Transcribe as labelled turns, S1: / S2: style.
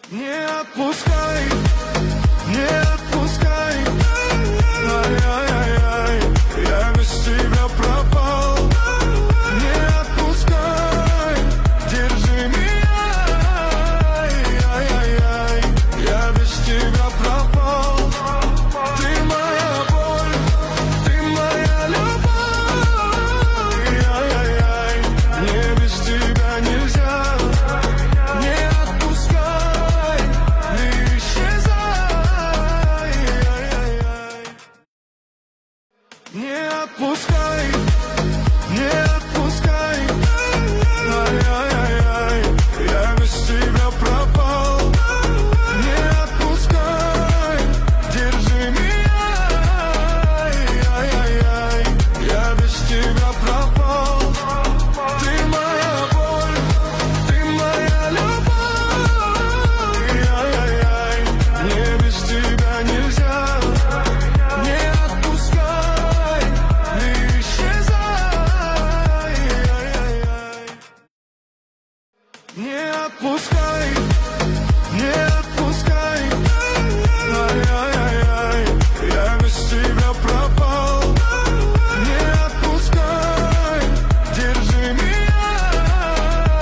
S1: Не отпускай, не отпускай. Ай-яй-яй-яй, я без тебя пропал. Не отпускай, держи меня. Ай-яй-яй, я без тебя пропал. Ты моя боль, ты моя любовь. Ай-яй-яй, мне без тебя нельзя. Не отпускай, не исчезай. Не отпускай, не отпускай. Ай-яй-яй, я без тебя пропал. Не отпускай, держи меня. Ай-яй-яй, я без тебя пропал. Ты моя боль, ты моя любовь. Ай-яй-яй, мне без тебя нельзя. Не отпускай, не исчезай. Не отпускай.